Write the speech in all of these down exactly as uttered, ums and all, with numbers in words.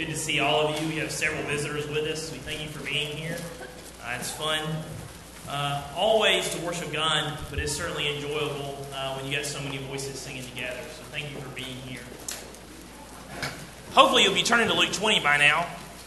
good to see all of you. We have several visitors with us. We thank you for being here. Uh, it's fun uh, always to worship God, but it's certainly enjoyable uh, when you got so many voices singing together. So thank you for being here. Hopefully you'll be turning to Luke twenty by now.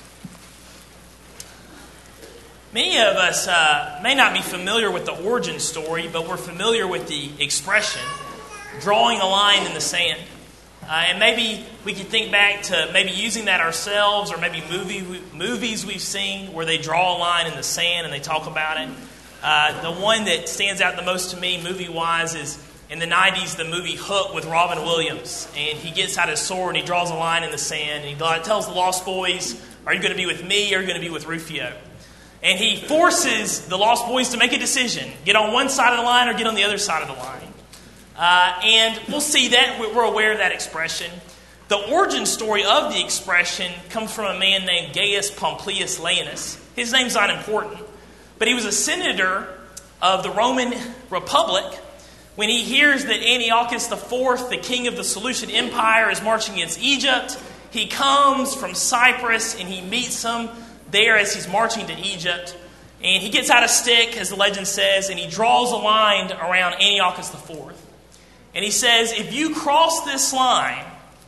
Many of us uh, may not be familiar with the origin story, but we're familiar with the expression, drawing a line in the sand. Uh, and maybe we could think back to maybe using that ourselves, or maybe movie, movies we've seen where they draw a line in the sand and they talk about it. Uh, the one that stands out the most to me movie-wise is in the nineties, the movie Hook with Robin Williams. And he gets out his sword and he draws a line in the sand. And he tells the Lost Boys, are you going to be with me or are you going to be with Rufio? And he forces the Lost Boys to make a decision. Get on one side of the line or get on the other side of the line. Uh, and we'll see that. We're aware of that expression. The origin story of the expression comes from a man named Gaius Pompeius Laenas. His name's not important, but he was a senator of the Roman Republic. When he hears that Antiochus the Fourth, the king of the Seleucid Empire, is marching against Egypt, he comes from Cyprus and he meets him there as he's marching to Egypt. And he gets out a stick, as the legend says, and he draws a line around Antiochus the Fourth. And he says, if you cross this line,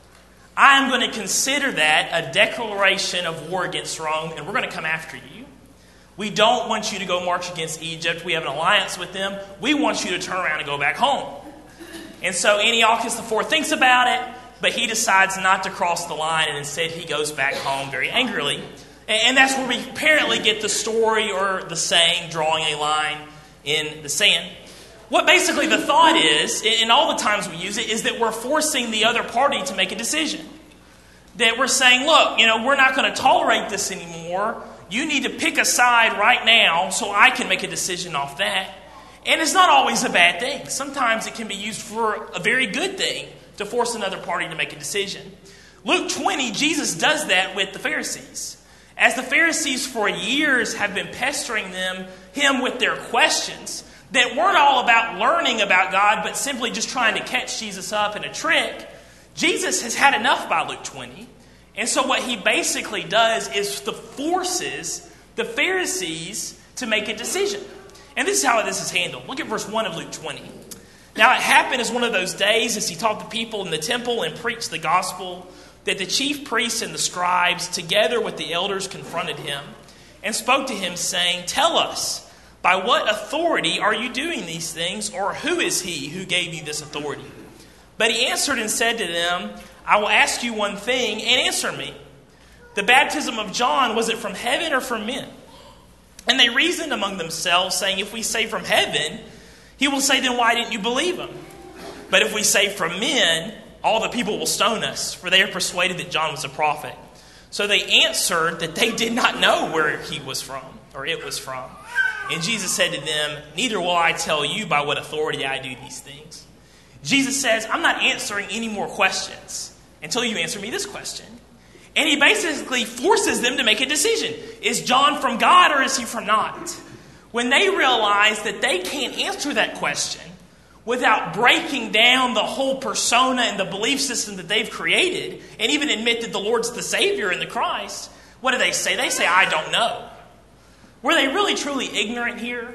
I am going to consider that a declaration of war against Rome, and we're going to come after you. We don't want you to go march against Egypt. We have an alliance with them. We want you to turn around and go back home. And so Antiochus the Fourth thinks about it, but he decides not to cross the line, and instead he goes back home very angrily. And that's where we apparently get the story or the saying, drawing a line in the sand. What basically the thought is, and all the times we use it, is that we're forcing the other party to make a decision. That we're saying, look, you know, we're not going to tolerate this anymore. You need to pick a side right now so I can make a decision off that. And it's not always a bad thing. Sometimes it can be used for a very good thing to force another party to make a decision. Luke twenty, Jesus does that with the Pharisees. As the Pharisees for years have been pestering them, him with their questions that weren't all about learning about God, but simply just trying to catch Jesus up in a trick, Jesus has had enough by Luke twenty. And so what he basically does is to forces the Pharisees to make a decision. And this is how this is handled. Look at verse one of Luke twenty. Now it happened as one of those days as he taught the people in the temple and preached the gospel, that the chief priests and the scribes, together with the elders, confronted him and spoke to him, saying, tell us, by what authority are you doing these things, or who is he who gave you this authority? But he answered and said to them, I will ask you one thing, and answer me. The baptism of John, was it from heaven or from men? And they reasoned among themselves, saying, if we say from heaven, he will say, then why didn't you believe him? But if we say from men, all the people will stone us, for they are persuaded that John was a prophet. So they answered that they did not know where he was from, or it was from. And Jesus said to them, neither will I tell you by what authority I do these things. Jesus says, I'm not answering any more questions until you answer me this question. And he basically forces them to make a decision. Is John from God or is he from not? When they realize that they can't answer that question without breaking down the whole persona and the belief system that they've created, and even admit that the Lord's the Savior and the Christ, what do they say? They say, I don't know. Were they really truly ignorant here?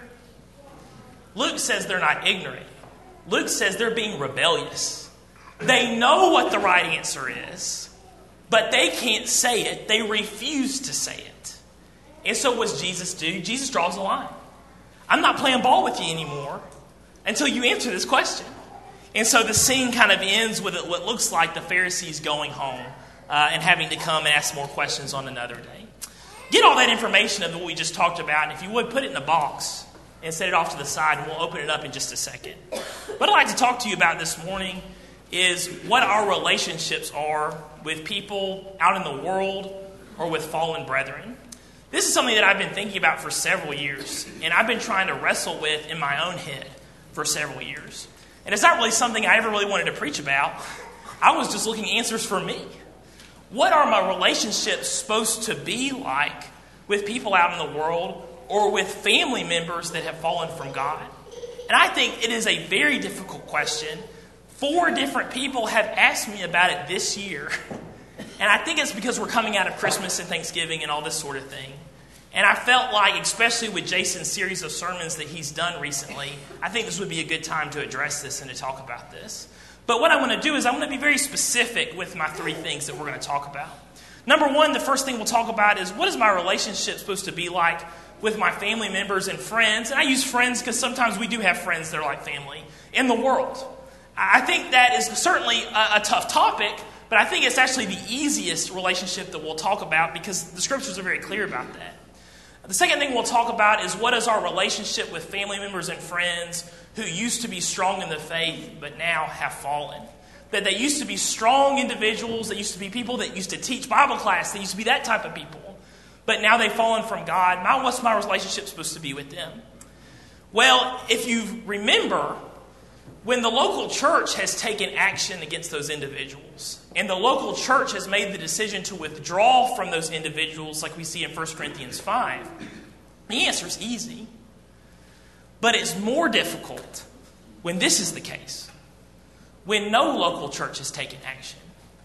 Luke says they're not ignorant. Luke says they're being rebellious. They know what the right answer is, but they can't say it. They refuse to say it. And so what does Jesus do? Jesus draws a line. I'm not playing ball with you anymore until you answer this question. And so the scene kind of ends with what looks like the Pharisees going home uh, and having to come and ask more questions on another day. Get all that information of what we just talked about, and if you would, put it in a box and set it off to the side, and we'll open it up in just a second. What I'd like to talk to you about this morning is what our relationships are with people out in the world or with fallen brethren. This is something that I've been thinking about for several years, and I've been trying to wrestle with in my own head for several years. And it's not really something I ever really wanted to preach about. I was just looking at answers for me. What are my relationships supposed to be like with people out in the world or with family members that have fallen from God? And I think it is a very difficult question. Four different people have asked me about it this year. And And I think it's because we're coming out of Christmas and Thanksgiving and all this sort of thing. And I felt like, especially with Jason's series of sermons that he's done recently, I think this would be a good time to address this and to talk about this. But what I want to do is I'm going to be very specific with my three things that we're going to talk about. Number one, the first thing we'll talk about is, what is my relationship supposed to be like with my family members and friends? And I use friends because sometimes we do have friends that are like family in the world. I think that is certainly a, a tough topic, but I think it's actually the easiest relationship that we'll talk about because the scriptures are very clear about that. The second thing we'll talk about is, what is our relationship with family members and friends who used to be strong in the faith but now have fallen? That they used to be strong individuals, they used to be people that used to teach Bible class, they used to be that type of people, but now they've fallen from God. My, what's my relationship supposed to be with them? Well, if you remember, when the local church has taken action against those individuals, and the local church has made the decision to withdraw from those individuals, like we see in First Corinthians five, the answer is easy. But it's more difficult when this is the case, when no local church has taken action.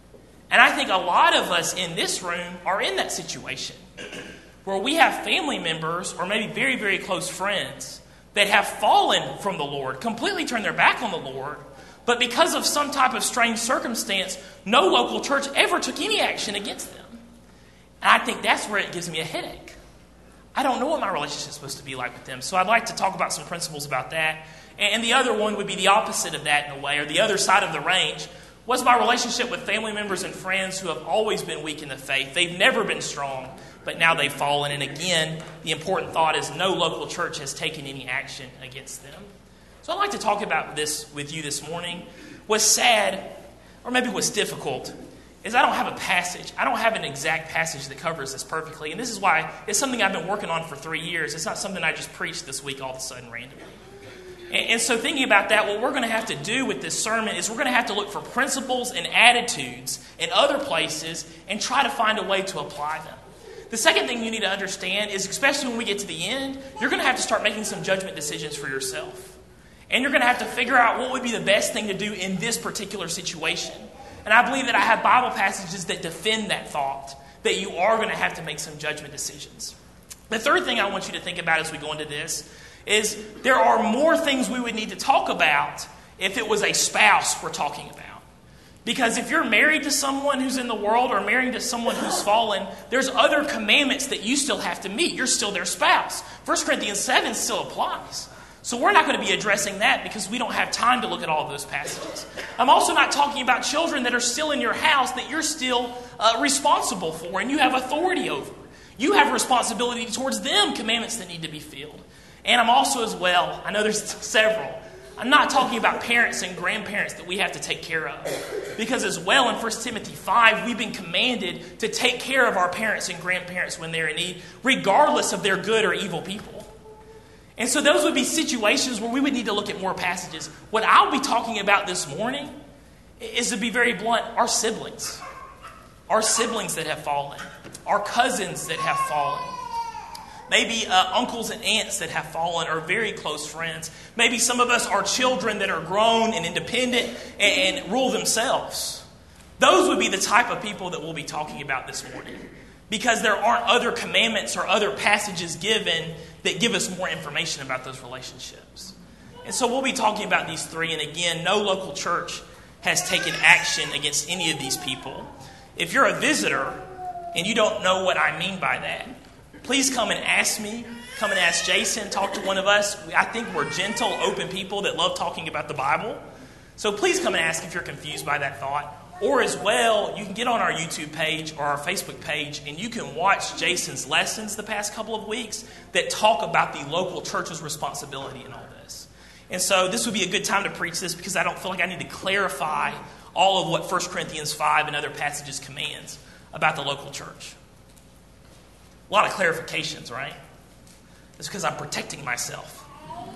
And I think a lot of us in this room are in that situation, where we have family members or maybe very, very close friends that have fallen from the Lord, completely turned their back on the Lord, but because of some type of strange circumstance, no local church ever took any action against them. And I think that's where it gives me a headache. I don't know what my relationship is supposed to be like with them. So I'd like to talk about some principles about that. And the other one would be the opposite of that in a way, or the other side of the range. What's my relationship with family members and friends who have always been weak in the faith? They've never been strong, but now they've fallen. And again, the important thought is no local church has taken any action against them. So I'd like to talk about this with you this morning. What's sad, or maybe what's difficult, is I don't have a passage. I don't have an exact passage that covers this perfectly. And this is why it's something I've been working on for three years. It's not something I just preached this week all of a sudden randomly. And, and so thinking about that, what we're going to have to do with this sermon is we're going to have to look for principles and attitudes in other places and try to find a way to apply them. The second thing you need to understand is, especially when we get to the end, you're going to have to start making some judgment decisions for yourself. And you're going to have to figure out what would be the best thing to do in this particular situation. And I believe that I have Bible passages that defend that thought, that you are going to have to make some judgment decisions. The third thing I want you to think about as we go into this is there are more things we would need to talk about if it was a spouse we're talking about. Because if you're married to someone who's in the world or married to someone who's fallen, there's other commandments that you still have to meet. You're still their spouse. First Corinthians seven still applies. So we're not going to be addressing that because we don't have time to look at all of those passages. I'm also not talking about children that are still in your house that you're still uh, responsible for and you have authority over. You have responsibility towards them, commandments that need to be filled. And I'm also as well, I know there's several, I'm not talking about parents and grandparents that we have to take care of. Because as well in First Timothy five, we've been commanded to take care of our parents and grandparents when they're in need, regardless of their good or evil people. And so those would be situations where we would need to look at more passages. What I'll be talking about this morning is, to be very blunt, our siblings. Our siblings that have fallen. Our cousins that have fallen. Maybe uh, uncles and aunts that have fallen, or very close friends. Maybe some of us are children that are grown and independent and, and rule themselves. Those would be the type of people that we'll be talking about this morning. Because there aren't other commandments or other passages given that give us more information about those relationships. And so we'll be talking about these three. And again, no local church has taken action against any of these people. If you're a visitor and you don't know what I mean by that, please come and ask me. Come and ask Jason. Talk to one of us. I think we're gentle, open people that love talking about the Bible. So please come and ask if you're confused by that thought. Or as well, you can get on our YouTube page or our Facebook page and you can watch Jason's lessons the past couple of weeks that talk about the local church's responsibility in all this. And so this would be a good time to preach this because I don't feel like I need to clarify all of what First Corinthians five and other passages commands about the local church. A lot of clarifications, right? It's because I'm protecting myself.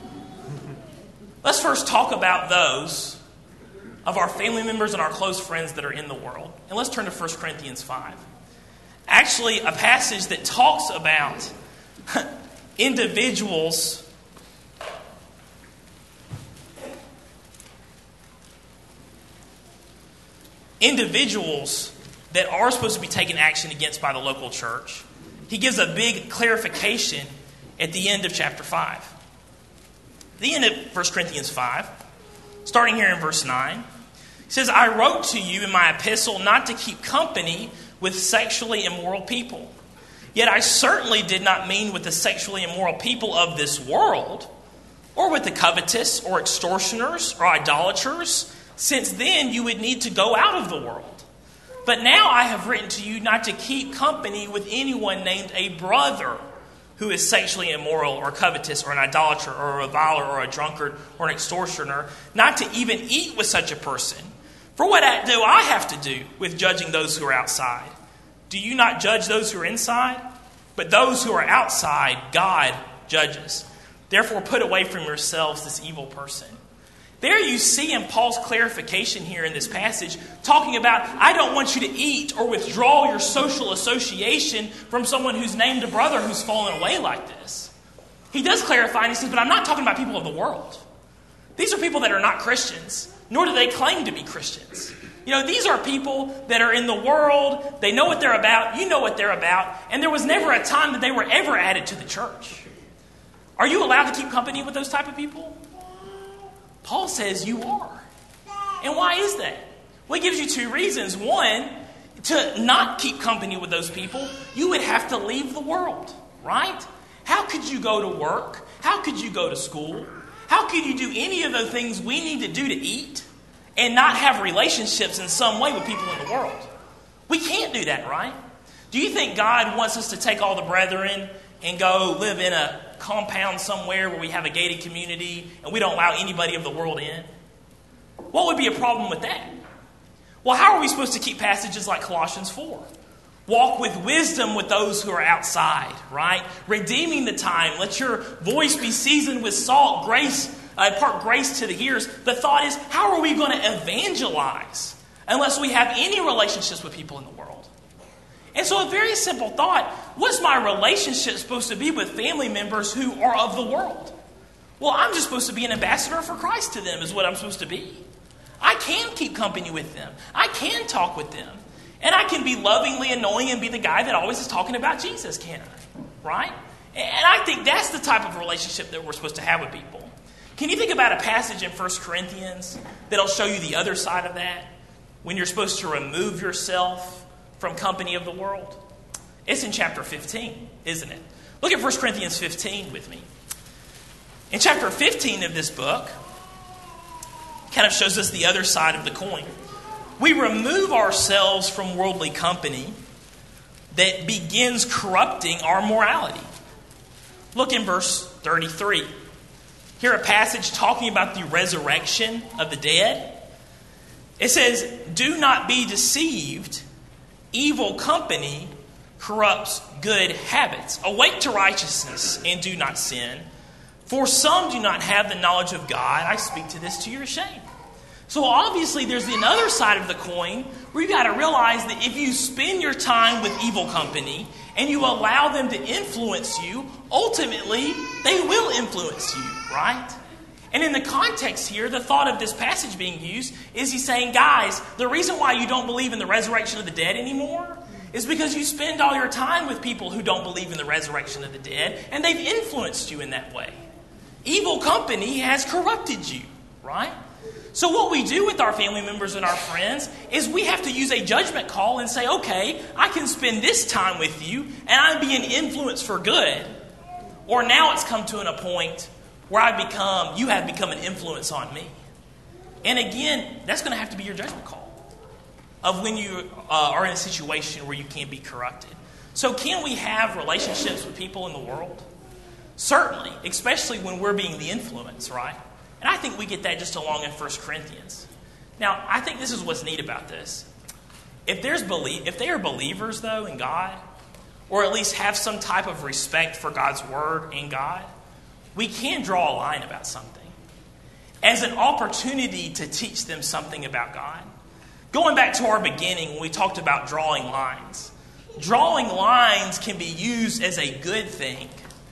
Let's first talk about those of our family members and our close friends that are in the world. And let's turn to First Corinthians five. Actually, a passage that talks about individuals individuals that are supposed to be taken action against by the local church, he gives a big clarification at the end of chapter five. At the end of First Corinthians five, starting here in verse nine, he says, I wrote to you in my epistle not to keep company with sexually immoral people. Yet I certainly did not mean with the sexually immoral people of this world, or with the covetous, or extortioners, or idolaters, since then you would need to go out of the world. But now I have written to you not to keep company with anyone named a brother who is sexually immoral, or covetous, or an idolater, or a reviler, or a drunkard, or an extortioner, not to even eat with such a person. For what do I have to do with judging those who are outside? Do you not judge those who are inside? But those who are outside, God judges. Therefore put away from yourselves this evil person. There you see in Paul's clarification here in this passage, talking about, I don't want you to eat or withdraw your social association from someone who's named a brother who's fallen away like this. He does clarify and he says, but I'm not talking about people of the world. These are people that are not Christians, nor do they claim to be Christians. You know, these are people that are in the world, they know what they're about, you know what they're about, and there was never a time that they were ever added to the church. Are you allowed to keep company with those type of people? Paul says you are. And why is that? Well, he gives you two reasons. One, to not keep company with those people, you would have to leave the world, right? How could you go to work? How could you go to school? How could you do any of the things we need to do to eat and not have relationships in some way with people in the world? We can't do that, right? Do you think God wants us to take all the brethren and go live in a compound somewhere where we have a gated community and we don't allow anybody of the world in? What would be a problem with that? Well, how are we supposed to keep passages like Colossians four? Walk with wisdom with those who are outside, right? Redeeming the time. Let your voice be seasoned with salt, grace, uh, impart grace to the hearers. The thought is, how are we going to evangelize unless we have any relationships with people in the world? And so a very simple thought, what's my relationship supposed to be with family members who are of the world? Well, I'm just supposed to be an ambassador for Christ to them is what I'm supposed to be. I can keep company with them. I can talk with them. And I can be lovingly annoying and be the guy that always is talking about Jesus, can't I? Right? And I think that's the type of relationship that we're supposed to have with people. Can you think about a passage in First Corinthians that'll show you the other side of that? When you're supposed to remove yourself from company of the world? It's in chapter fifteen, isn't it? Look at First Corinthians fifteen with me. In chapter fifteen of this book, kind of shows us the other side of the coin. We remove ourselves from worldly company that begins corrupting our morality. Look in verse thirty-three. Here a passage talking about the resurrection of the dead. It says, do not be deceived. Evil company corrupts good habits. Awake to righteousness and do not sin. For some do not have the knowledge of God. I speak to this to your shame. So obviously there's another side of the coin where you got to realize that if you spend your time with evil company and you allow them to influence you, ultimately they will influence you, right? And in the context here, the thought of this passage being used is he's saying, guys, the reason why you don't believe in the resurrection of the dead anymore is because you spend all your time with people who don't believe in the resurrection of the dead, and they've influenced you in that way. Evil company has corrupted you, right? So what we do with our family members and our friends is we have to use a judgment call and say, okay, I can spend this time with you and I'm being influenced for good. Or now it's come to a point where I become, you have become an influence on me. And again, that's going to have to be your judgment call of when you uh, are in a situation where you can't be corrupted. So can we have relationships with people in the world? Certainly, especially when we're being the influence, right? And I think we get that just along in First Corinthians. Now, I think this is what's neat about this. If there's belie- if they are believers, though, in God, or at least have some type of respect for God's word and God, we can draw a line about something as an opportunity to teach them something about God. Going back to our beginning when we talked about drawing lines. Drawing lines can be used as a good thing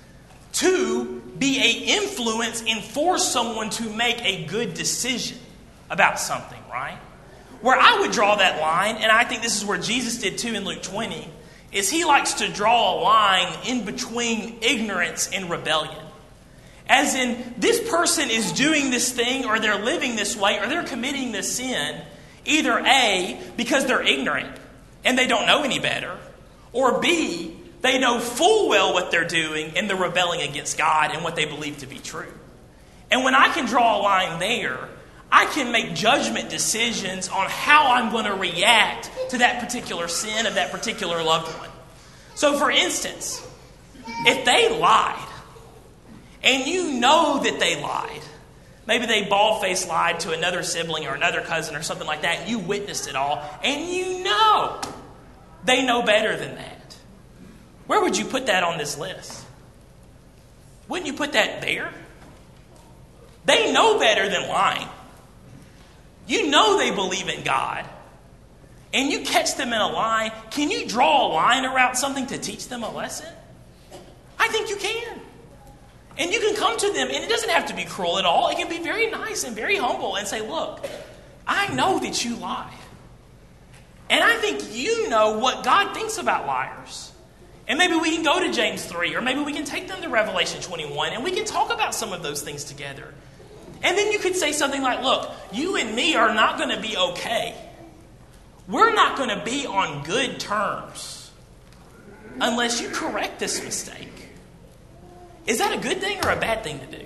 to be an influence and force someone to make a good decision about something, right? Where I would draw that line, and I think this is where Jesus did too in Luke twenty, is he likes to draw a line in between ignorance and rebellion. As in, this person is doing this thing, or they're living this way, or they're committing this sin, either A, because they're ignorant and they don't know any better, or B, they know full well what they're doing and they're rebelling against God and what they believe to be true. And when I can draw a line there, I can make judgment decisions on how I'm going to react to that particular sin of that particular loved one. So for instance, if they lied, and you know that they lied, maybe they bald-faced lied to another sibling or another cousin or something like that, and you witnessed it all, and you know they know better than that, where would you put that on this list? Wouldn't you put that there? They know better than lying. You know they believe in God. And you catch them in a lie. Can you draw a line around something to teach them a lesson? I think you can. And you can come to them, and it doesn't have to be cruel at all. It can be very nice and very humble and say, look, I know that you lie. And I think you know what God thinks about liars. And maybe we can go to James three, or maybe we can take them to Revelation twenty-one, and we can talk about some of those things together. And then you could say something like, look, you and me are not going to be okay. We're not going to be on good terms unless you correct this mistake. Is that a good thing or a bad thing to do?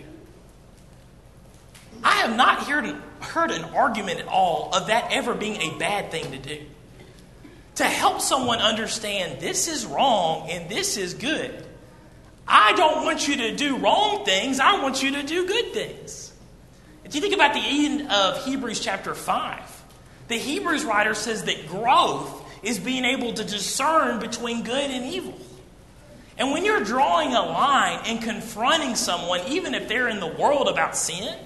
I have not heard, heard an argument at all of that ever being a bad thing to do. To help someone understand this is wrong and this is good. I don't want you to do wrong things. I want you to do good things. If you think about the end of Hebrews chapter five, the Hebrews writer says that growth is being able to discern between good and evil. And when you're drawing a line and confronting someone, even if they're in the world about sin,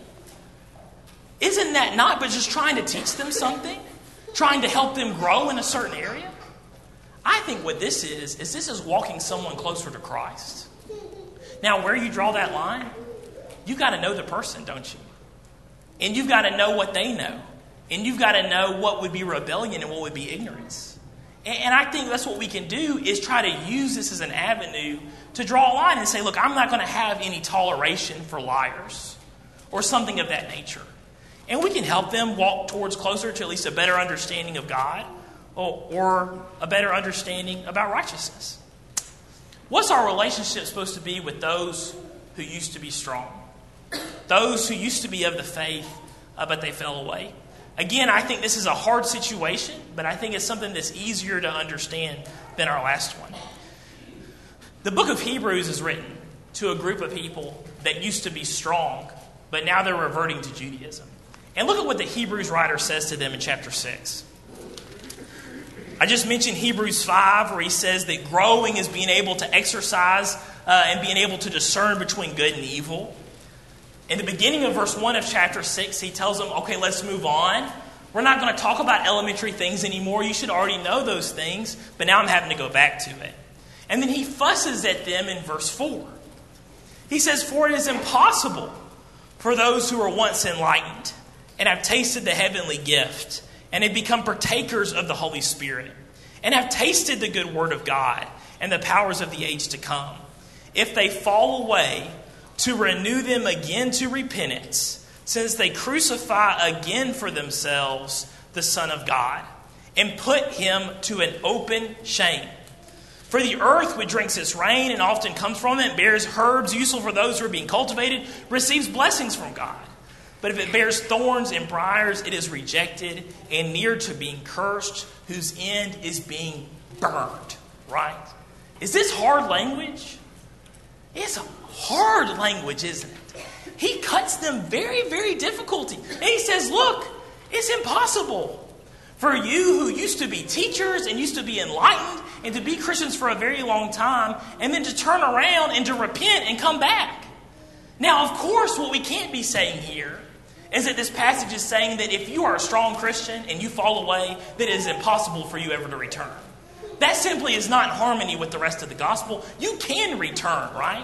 isn't that not but just trying to teach them something? Trying to help them grow in a certain area? I think what this is, is this is walking someone closer to Christ. Now, where you draw that line, you've got to know the person, don't you? And you've got to know what they know. And you've got to know what would be rebellion and what would be ignorance. And I think that's what we can do, is try to use this as an avenue to draw a line and say, look, I'm not going to have any toleration for liars or something of that nature. And we can help them walk towards closer to at least a better understanding of God, or, or a better understanding about righteousness. What's our relationship supposed to be with those who used to be strong? Those who used to be of the faith, uh, but they fell away. Again, I think this is a hard situation, but I think it's something that's easier to understand than our last one. The book of Hebrews is written to a group of people that used to be strong, but now they're reverting to Judaism. And look at what the Hebrews writer says to them in chapter six. I just mentioned Hebrews five, where he says that growing is being able to exercise uh, and being able to discern between good and evil. In the beginning of verse one of chapter six, he tells them, okay, let's move on. We're not going to talk about elementary things anymore. You should already know those things, but now I'm having to go back to it. And then he fusses at them in verse four. He says, for it is impossible for those who are once enlightened and have tasted the heavenly gift and have become partakers of the Holy Spirit and have tasted the good word of God and the powers of the age to come, if they fall away, to renew them again to repentance, since they crucify again for themselves the Son of God, and put him to an open shame. For the earth, which drinks its rain and often comes from it, bears herbs useful for those who are being cultivated, receives blessings from God. But if it bears thorns and briars, it is rejected and near to being cursed, whose end is being burned. Right? Is this hard language? It's a hard language, isn't it? He cuts them very, very difficulty. And he says, look, it's impossible for you who used to be teachers and used to be enlightened and to be Christians for a very long time, and then to turn around and to repent and come back. Now, of course, what we can't be saying here is that this passage is saying that if you are a strong Christian and you fall away, that it is impossible for you ever to return. That simply is not in harmony with the rest of the gospel. You can return, right?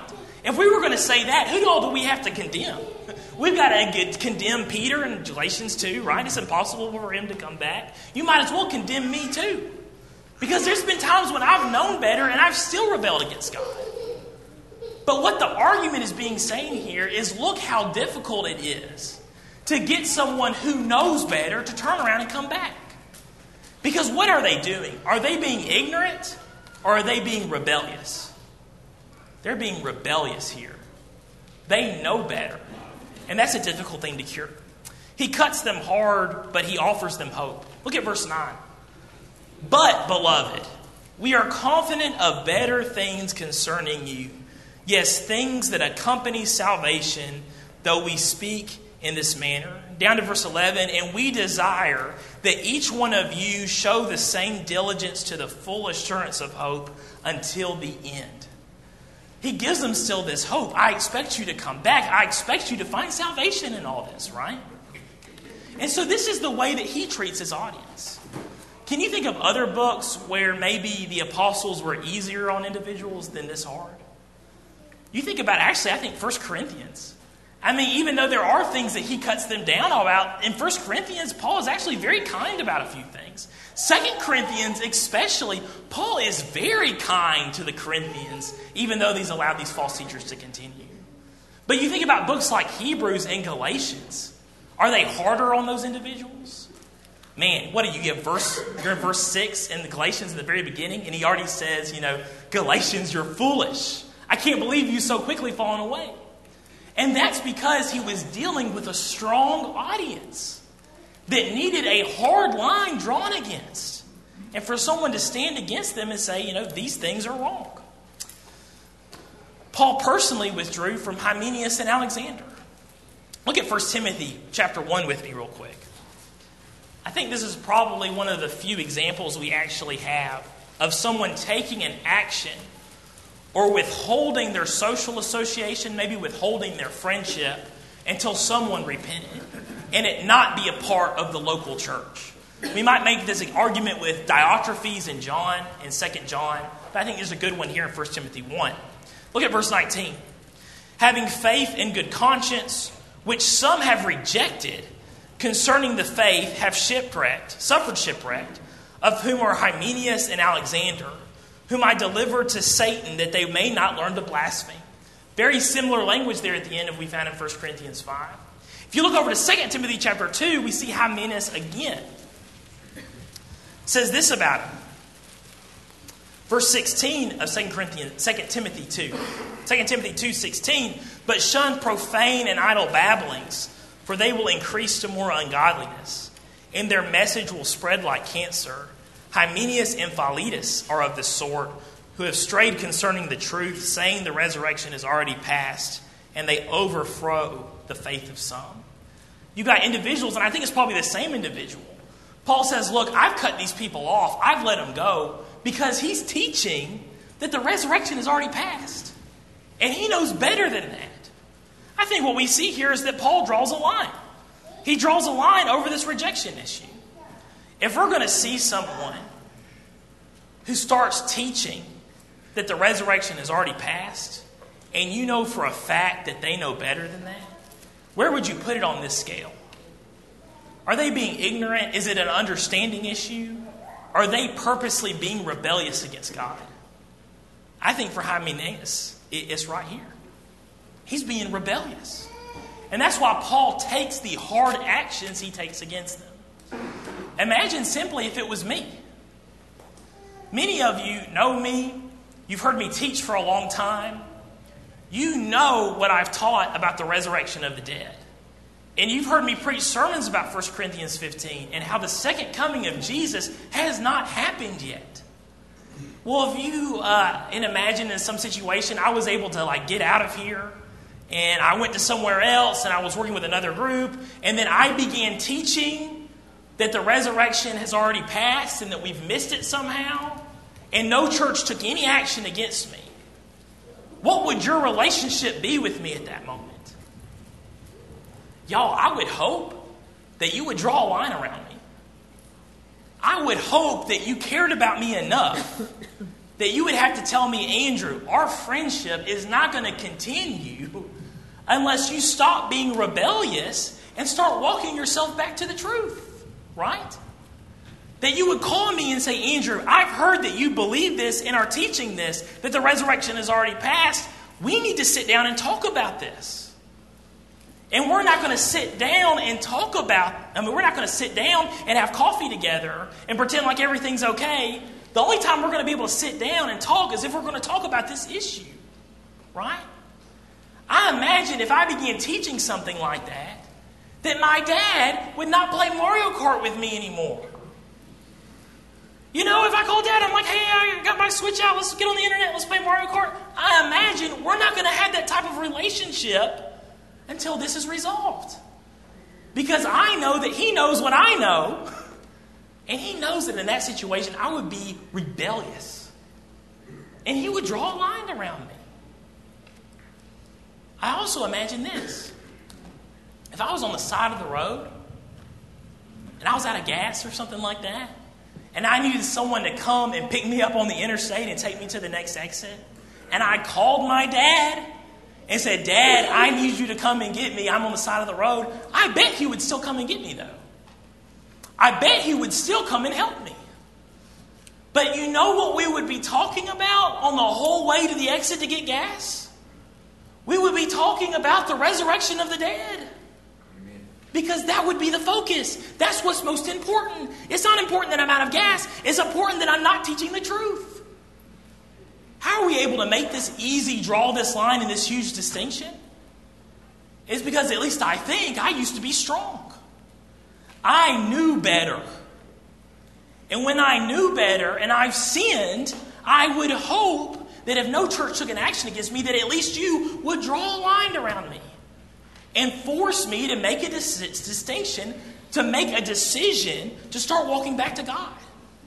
If we were going to say that, who all do we have to condemn? We've got to get, condemn Peter in Galatians two, right? It's impossible for him to come back. You might as well condemn me too. Because there's been times when I've known better and I've still rebelled against God. But what the argument is being saying here is, look how difficult it is to get someone who knows better to turn around and come back. Because what are they doing? Are they being ignorant or are they being rebellious? They're being rebellious here. They know better. And that's a difficult thing to cure. He cuts them hard, but he offers them hope. Look at verse nine. But, beloved, we are confident of better things concerning you. Yes, things that accompany salvation, though we speak in this manner. Down to verse eleven. And we desire that each one of you show the same diligence to the full assurance of hope until the end. He gives them still this hope. I expect you to come back. I expect you to find salvation in all this, right? And so this is the way that he treats his audience. Can you think of other books where maybe the apostles were easier on individuals than this hard? You think about, actually, I think First Corinthians. I mean, even though there are things that he cuts them down about, in First Corinthians, Paul is actually very kind about a few things. Second Corinthians especially, Paul is very kind to the Corinthians, even though he's allowed these false teachers to continue. But you think about books like Hebrews and Galatians. Are they harder on those individuals? Man, what do you get? Verse, you're in verse six in the Galatians at the very beginning, and he already says, you know, Galatians, you're foolish. I can't believe you so quickly fallen away. And that's because he was dealing with a strong audience that needed a hard line drawn against. And for someone to stand against them and say, you know, these things are wrong. Paul personally withdrew from Hymenaeus and Alexander. Look at First Timothy chapter one with me real quick. I think this is probably one of the few examples we actually have of someone taking an action or withholding their social association, maybe withholding their friendship until someone repented, and it not be a part of the local church. We might make this argument with Diotrephes and John in Second John, but I think there's a good one here in First Timothy one. Look at verse nineteen. Having faith and good conscience, which some have rejected, concerning the faith have shipwrecked, suffered shipwreck, of whom are Hymenaeus and Alexander, whom I delivered to Satan that they may not learn to blaspheme. Very similar language there at the end of we found in First Corinthians five. If you look over to Second Timothy chapter two, we see Hymenaeus again. It says this about him. Verse sixteen of Second Corinthians, Second Timothy two. Second Timothy two sixteen, but shun profane and idle babblings, for they will increase to more ungodliness, and their message will spread like cancer. Hymenaeus and Philetus are of this sort, who have strayed concerning the truth, saying the resurrection is already past, and they overthrow the faith of some. You got individuals, and I think it's probably the same individual. Paul says, look, I've cut these people off. I've let them go because he's teaching that the resurrection is already past. And he knows better than that. I think what we see here is that Paul draws a line. He draws a line over this rejection issue. If we're going to see someone who starts teaching that the resurrection is already past, and you know for a fact that they know better than that, where would you put it on this scale? Are they being ignorant? Is it an understanding issue? Are they purposely being rebellious against God? I think for Hymenaeus, it's right here. He's being rebellious. And that's why Paul takes the hard actions he takes against them. Imagine simply if it was me. Many of you know me. You've heard me teach for a long time. You know what I've taught about the resurrection of the dead. And you've heard me preach sermons about First Corinthians fifteen and how the second coming of Jesus has not happened yet. Well, if you uh, and imagine in some situation I was able to like get out of here and I went to somewhere else and I was working with another group and then I began teaching that the resurrection has already passed and that we've missed it somehow, and no church took any action against me, what would your relationship be with me at that moment? Y'all, I would hope that you would draw a line around me. I would hope that you cared about me enough that you would have to tell me, Andrew, our friendship is not going to continue unless you stop being rebellious and start walking yourself back to the truth, right? That you would call me and say, Andrew, I've heard that you believe this and are teaching this, that the resurrection has already passed. We need to sit down and talk about this. And we're not going to sit down and talk about, I mean, we're not going to sit down and have coffee together and pretend like everything's okay. The only time we're going to be able to sit down and talk is if we're going to talk about this issue, right? I imagine if I began teaching something like that, that my dad would not play Mario Kart with me anymore. You know, if I call Dad, I'm like, hey, I got my Switch out, let's get on the internet, let's play Mario Kart. I imagine we're not going to have that type of relationship until this is resolved. Because I know that he knows what I know, and he knows that in that situation I would be rebellious. And he would draw a line around me. I also imagine this. If I was on the side of the road, and I was out of gas or something like that, and I needed someone to come and pick me up on the interstate and take me to the next exit, and I called my dad and said, Dad, I need you to come and get me. I'm on the side of the road. I bet he would still come and get me, though. I bet he would still come and help me. But you know what we would be talking about on the whole way to the exit to get gas? We would be talking about the resurrection of the dead. Because that would be the focus. That's what's most important. It's not important that I'm out of gas. It's important that I'm not teaching the truth. How are we able to make this easy, draw this line and this huge distinction? It's because at least I think I used to be strong. I knew better. And when I knew better and I've sinned, I would hope that if no church took an action against me, that at least you would draw a line around me and force me to make a dis- distinction, to make a decision to start walking back to God.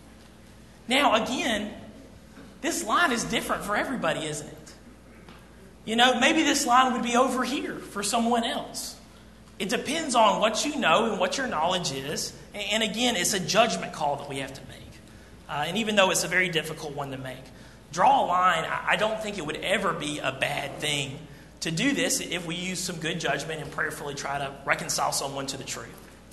Now, again, this line is different for everybody, isn't it? You know, maybe this line would be over here for someone else. It depends on what you know and what your knowledge is. And again, it's a judgment call that we have to make. Uh, and even though it's a very difficult one to make, draw a line. I don't think it would ever be a bad thing to do this if we use some good judgment and prayerfully try to reconcile someone to the truth.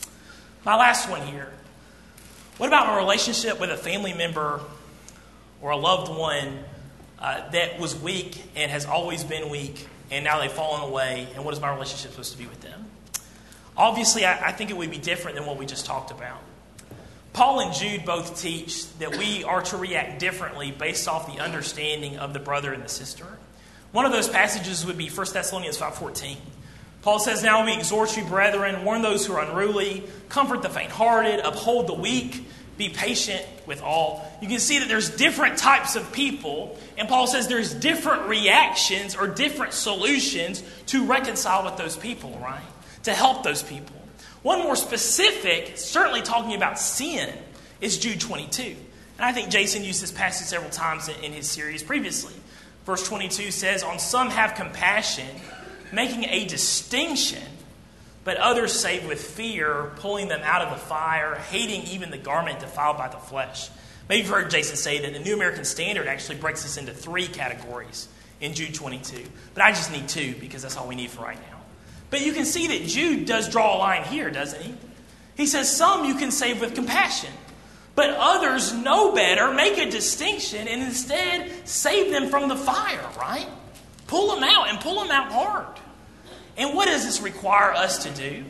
My last one here. What about my relationship with a family member or a loved one uh, that was weak and has always been weak, and now they've fallen away, and what is my relationship supposed to be with them? Obviously, I, I think it would be different than what we just talked about. Paul and Jude both teach that we are to react differently based off the understanding of the brother and the sister. One of those passages would be First Thessalonians five fourteen. Paul says, Now we exhort you, brethren, warn those who are unruly, comfort the faint-hearted, uphold the weak, be patient with all. You can see that there's different types of people, and Paul says there's different reactions or different solutions to reconcile with those people, right? To help those people. One more specific, certainly talking about sin, is Jude twenty-two. And I think Jason used this passage several times in his series previously. Verse twenty-two says, On some have compassion, making a distinction, but others save with fear, pulling them out of the fire, hating even the garment defiled by the flesh. Maybe you've heard Jason say that the New American Standard actually breaks this into three categories in Jude twenty-two. But I just need two because that's all we need for right now. But you can see that Jude does draw a line here, doesn't he? He says some you can save with compassion, but others know better, make a distinction, and instead save them from the fire, right? Pull them out and pull them out hard. And what does this require us to do?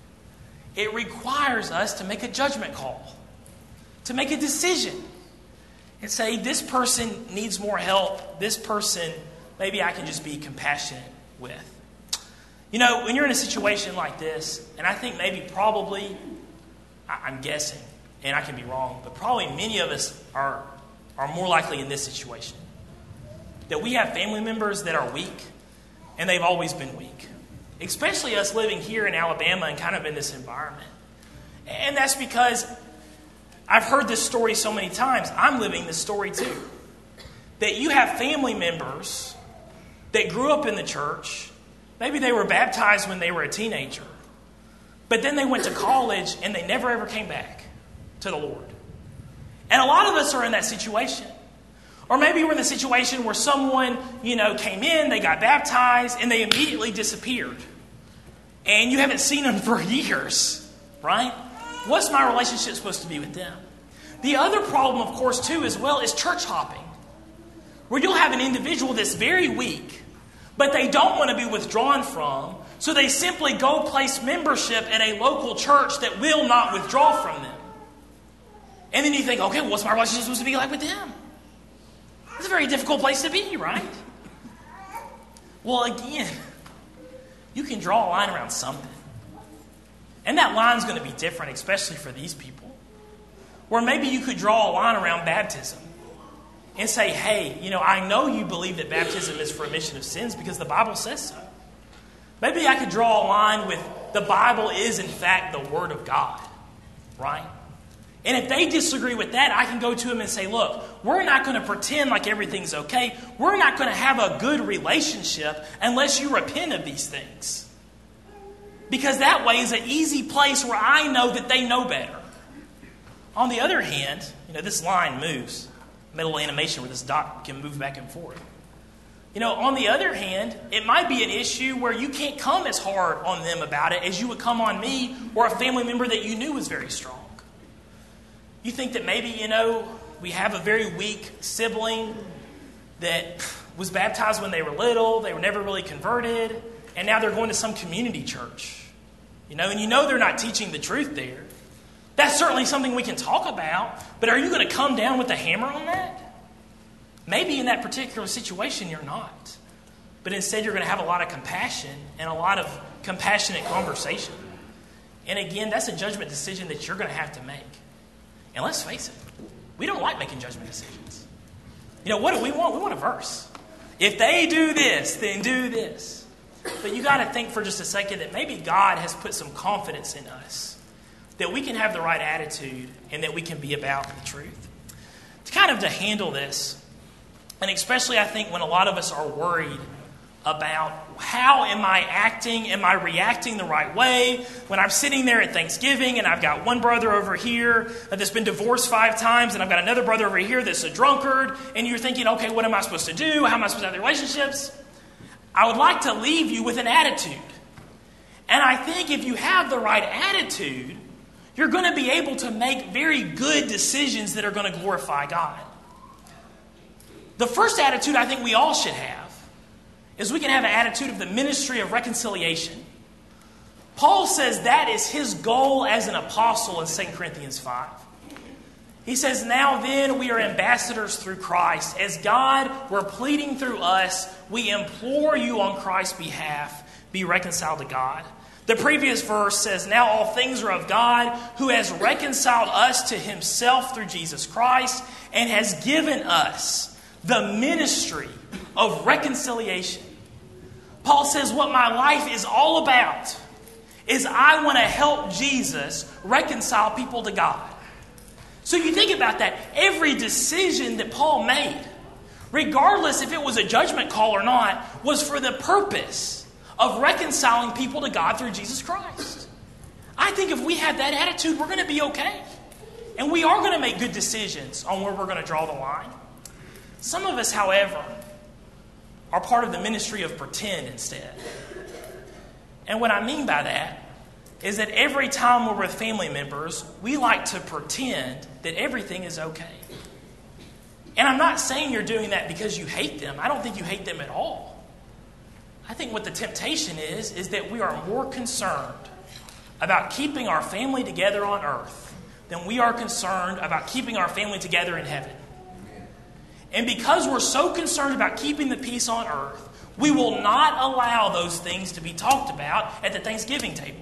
It requires us to make a judgment call, to make a decision, and say, this person needs more help. This person, maybe I can just be compassionate with. You know, when you're in a situation like this, and I think maybe probably, I'm guessing, and I can be wrong, but probably many of us are, are more likely in this situation. That we have family members that are weak, and they've always been weak. Especially us living here in Alabama and kind of in this environment. And that's because I've heard this story so many times. I'm living this story too. That you have family members that grew up in the church. Maybe they were baptized when they were a teenager. But then they went to college and they never ever came back to the Lord. And a lot of us are in that situation. Or maybe we're in the situation where someone, you know, came in, they got baptized, and they immediately disappeared. And you haven't seen them for years, right? What's my relationship supposed to be with them? The other problem, of course, too, as well, is church hopping. Where you'll have an individual that's very weak, but they don't want to be withdrawn from, so they simply go place membership at a local church that will not withdraw from them. And then you think, okay, well, what's my relationship supposed to be like with them? It's a very difficult place to be, right? Well, again, you can draw a line around something. And that line's going to be different, especially for these people. Or maybe you could draw a line around baptism and say, hey, you know, I know you believe that baptism is for remission of sins because the Bible says so. Maybe I could draw a line with the Bible is, in fact, the Word of God, right? And if they disagree with that, I can go to them and say, look, we're not going to pretend like everything's okay. We're not going to have a good relationship unless you repent of these things. Because that way is an easy place where I know that they know better. On the other hand, you know, this line moves. Middle animation where this dot can move back and forth. You know, on the other hand, it might be an issue where you can't come as hard on them about it as you would come on me or a family member that you knew was very strong. You think that maybe, you know, we have a very weak sibling that was baptized when they were little, they were never really converted, and now they're going to some community church. You know, and you know they're not teaching the truth there. That's certainly something we can talk about, but are you going to come down with a hammer on that? Maybe in that particular situation you're not. But instead you're going to have a lot of compassion and a lot of compassionate conversation. And again, that's a judgment decision that you're going to have to make. And let's face it, we don't like making judgment decisions. You know, what do we want? We want a verse. If they do this, then do this. But you got to think for just a second that maybe God has put some confidence in us, that we can have the right attitude and that we can be about the truth. To kind of to handle this, and especially I think when a lot of us are worried about how am I acting, am I reacting the right way? When I'm sitting there at Thanksgiving and I've got one brother over here that's been divorced five times and I've got another brother over here that's a drunkard, and you're thinking, okay, what am I supposed to do? How am I supposed to have the relationships? I would like to leave you with an attitude. And I think if you have the right attitude, you're going to be able to make very good decisions that are going to glorify God. The first attitude I think we all should have is we can have an attitude of the ministry of reconciliation. Paul says that is his goal as an apostle in Second Corinthians five. He says, now then we are ambassadors through Christ. As God were pleading through us, we implore you on Christ's behalf, be reconciled to God. The previous verse says, now all things are of God, who has reconciled us to himself through Jesus Christ and has given us the ministry of reconciliation. Paul says what my life is all about is I want to help Jesus reconcile people to God. So you think about that. Every decision that Paul made, regardless if it was a judgment call or not, was for the purpose of reconciling people to God through Jesus Christ. I think if we have that attitude, we're going to be okay. And we are going to make good decisions on where we're going to draw the line. Some of us, however, are part of the ministry of pretend instead. And what I mean by that is that every time we're with family members, we like to pretend that everything is okay. And I'm not saying you're doing that because you hate them. I don't think you hate them at all. I think what the temptation is, is that we are more concerned about keeping our family together on earth than we are concerned about keeping our family together in heaven. And because we're so concerned about keeping the peace on earth, we will not allow those things to be talked about at the Thanksgiving table.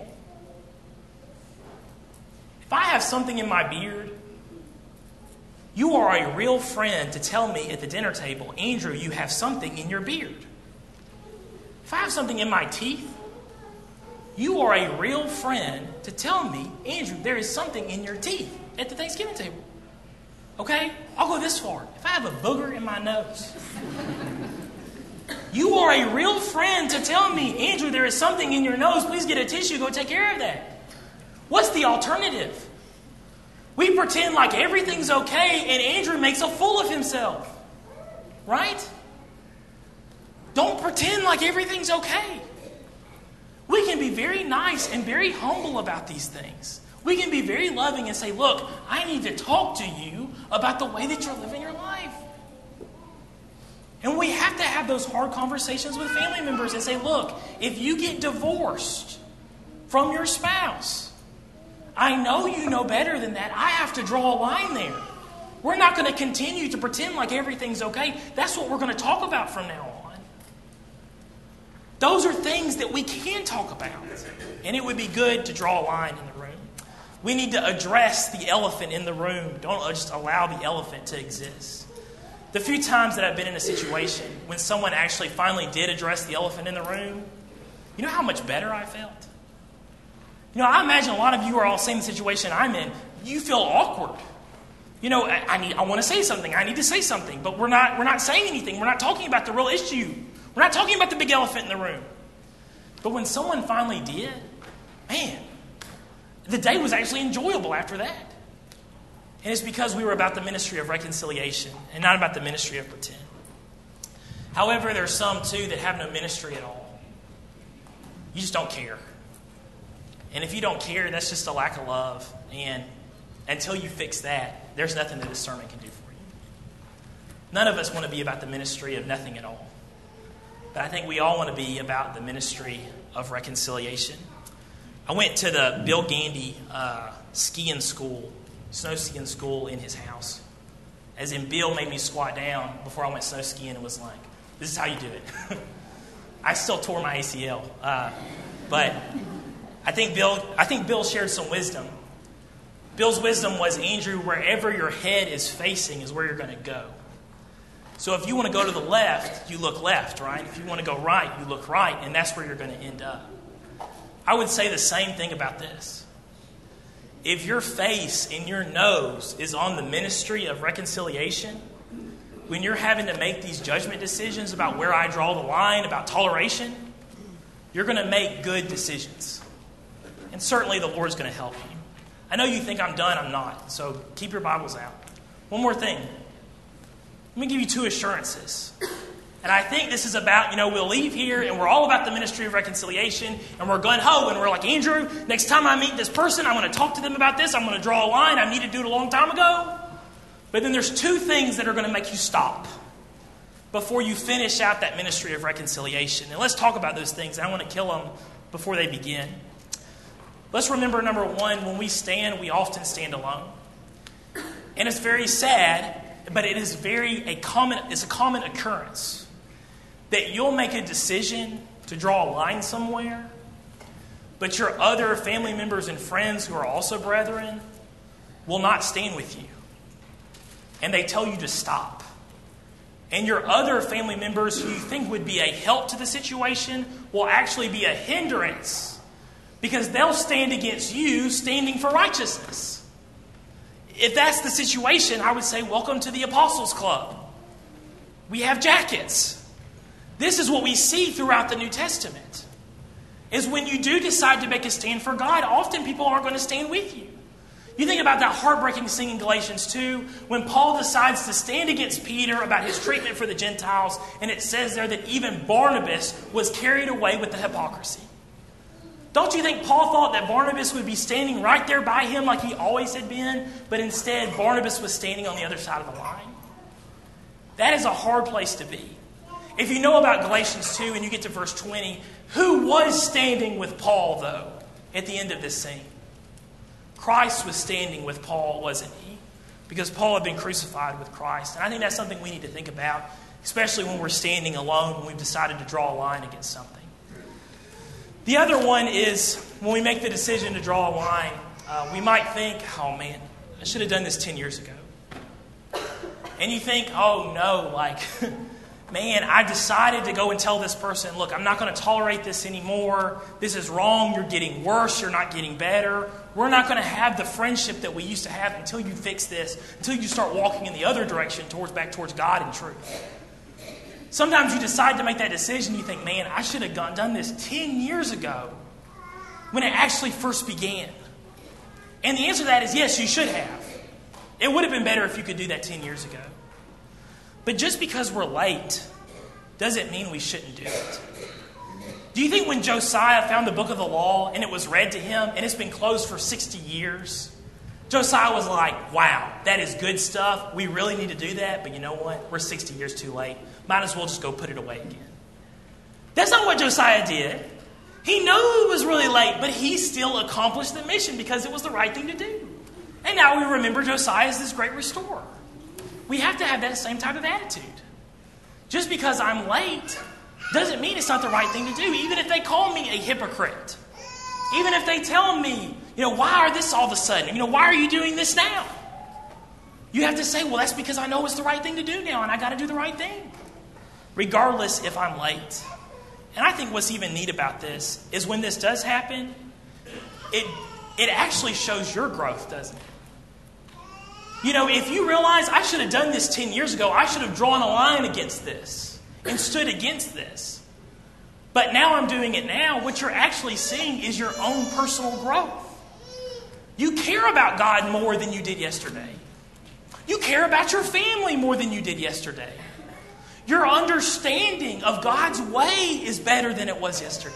If I have something in my beard, you are a real friend to tell me at the dinner table, Andrew, you have something in your beard. If I have something in my teeth, you are a real friend to tell me, Andrew, there is something in your teeth at the Thanksgiving table. Okay? I'll go this far. If I have a booger in my nose, you are a real friend to tell me, Andrew, there is something in your nose. Please get a tissue. Go take care of that. What's the alternative? We pretend like everything's okay, and Andrew makes a fool of himself. right? Don't pretend like everything's okay. We can be very nice and very humble about these things. We can be very loving and say, look, I need to talk to you about the way that you're living your life. And we have to have those hard conversations with family members and say, look, if you get divorced from your spouse, I know you know better than that. I have to draw a line there. We're not going to continue to pretend like everything's okay. That's what we're going to talk about from now on. Those are things that we can talk about. And it would be good to draw a line in the room. We need to address the elephant in the room. Don't just allow the elephant to exist. The few times that I've been in a situation when someone actually finally did address the elephant in the room, you know how much better I felt? You know, I imagine a lot of you are all saying the situation I'm in. You feel awkward. You know, I, I need. I want to say something. I need to say something, but we're not. We're not saying anything. We're not talking about the real issue. We're not talking about the big elephant in the room. But when someone finally did, man, the day was actually enjoyable after that. And it's because we were about the ministry of reconciliation and not about the ministry of pretend. However, there are some, too, that have no ministry at all. You just don't care. And if you don't care, that's just a lack of love. And until you fix that, there's nothing that this sermon can do for you. None of us want to be about the ministry of nothing at all. But I think we all want to be about the ministry of reconciliation. I went to the Bill Gandy uh, skiing school, snow skiing school in his house. As in, Bill made me squat down before I went snow skiing and was like, this is how you do it. I still tore my A C L. Uh, but I think Bill I think Bill shared some wisdom. Bill's wisdom was, Andrew, wherever your head is facing is where you're going to go. So if you want to go to the left, you look left, right? If you want to go right, you look right, and that's where you're going to end up. I would say the same thing about this. If your face and your nose is on the ministry of reconciliation, when you're having to make these judgment decisions about where I draw the line, about toleration, you're going to make good decisions. And certainly the Lord's going to help you. I know you think I'm done, I'm not. So keep your Bibles out. One more thing. Let me give you two assurances. And I think this is about, you know, we'll leave here and we're all about the ministry of reconciliation and we're gung-ho and we're like, Andrew, next time I meet this person, I'm going to talk to them about this. I'm going to draw a line. I need to do it a long time ago. But then there's two things that are going to make you stop before you finish out that ministry of reconciliation. And let's talk about those things. I want to kill them before they begin. Let's remember, number one, when we stand, we often stand alone. And it's very sad, but it is very a common, it's a common occurrence that you'll make a decision to draw a line somewhere, but your other family members and friends who are also brethren will not stand with you. And they tell you to stop. And your other family members who you think would be a help to the situation will actually be a hindrance because they'll stand against you standing for righteousness. If that's the situation, I would say, welcome to the Apostles Club. We have jackets. This is what we see throughout the New Testament. Is when you do decide to make a stand for God, often people aren't going to stand with you. You think about that heartbreaking scene in Galatians two, when Paul decides to stand against Peter about his treatment for the Gentiles, and it says there that even Barnabas was carried away with the hypocrisy. Don't you think Paul thought that Barnabas would be standing right there by him like he always had been, but instead Barnabas was standing on the other side of the line? That is a hard place to be. If you know about Galatians two and you get to verse twenty, who was standing with Paul, though, at the end of this scene? Christ was standing with Paul, wasn't he? Because Paul had been crucified with Christ. And I think that's something we need to think about, especially when we're standing alone, when we've decided to draw a line against something. The other one is when we make the decision to draw a line, uh, we might think, oh man, I should have done this ten years ago. And you think, oh no, like, man, I decided to go and tell this person, look, I'm not going to tolerate this anymore. This is wrong. You're getting worse. You're not getting better. We're not going to have the friendship that we used to have until you fix this, until you start walking in the other direction, towards back towards God and truth. Sometimes you decide to make that decision. You think, man, I should have gone, done this ten years ago when it actually first began. And the answer to that is yes, you should have. It would have been better if you could do that ten years ago. But just because we're late doesn't mean we shouldn't do it. Do you think when Josiah found the book of the law and it was read to him and it's been closed for sixty years, Josiah was like, wow, that is good stuff. We really need to do that. But you know what? We're sixty years too late. Might as well just go put it away again. That's not what Josiah did. He knew it was really late, but he still accomplished the mission because it was the right thing to do. And now we remember Josiah as this great restorer. We have to have that same type of attitude. Just because I'm late doesn't mean it's not the right thing to do, even if they call me a hypocrite. Even if they tell me, you know, why are this all of a sudden? You know, why are you doing this now? You have to say, well, that's because I know it's the right thing to do now, and I got to do the right thing, regardless if I'm late. And I think what's even neat about this is when this does happen, it it actually shows your growth, doesn't it? You know, if you realize I should have done this ten years ago, I should have drawn a line against this and stood against this. But now I'm doing it now, what you're actually seeing is your own personal growth. You care about God more than you did yesterday. You care about your family more than you did yesterday. Your understanding of God's way is better than it was yesterday.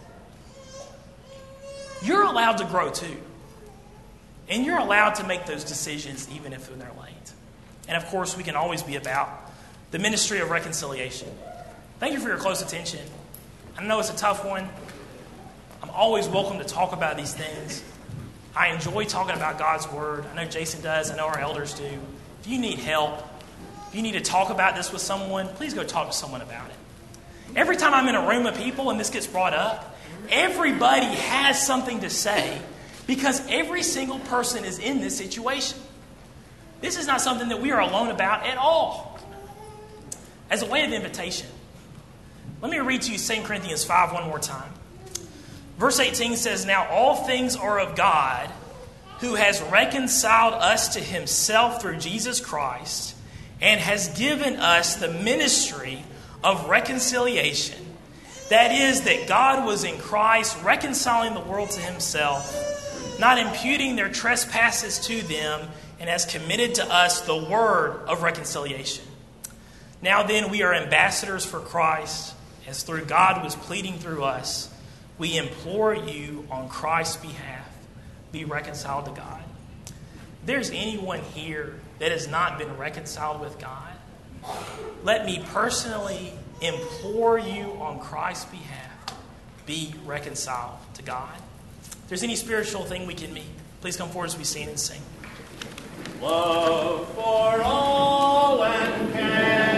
You're allowed to grow too. And you're allowed to make those decisions even if they're late. And of course, we can always be about the ministry of reconciliation. Thank you for your close attention. I know it's a tough one. I'm always welcome to talk about these things. I enjoy talking about God's Word. I know Jason does. I know our elders do. If you need help, if you need to talk about this with someone, please go talk to someone about it. Every time I'm in a room of people and this gets brought up, everybody has something to say because every single person is in this situation. This is not something that we are alone about at all. As a way of invitation, let me read to you Second Corinthians five one more time. Verse eighteen says, "Now all things are of God, who has reconciled us to himself through Jesus Christ, and has given us the ministry of reconciliation. That is, that God was in Christ reconciling the world to himself, not imputing their trespasses to them, and has committed to us the word of reconciliation. Now then, we are ambassadors for Christ, as through God was pleading through us. We implore you on Christ's behalf, be reconciled to God." If there's anyone here that has not been reconciled with God, let me personally implore you on Christ's behalf, be reconciled to God. If there's any spiritual thing we can meet, please come forward as we sing and sing. Love for all and care.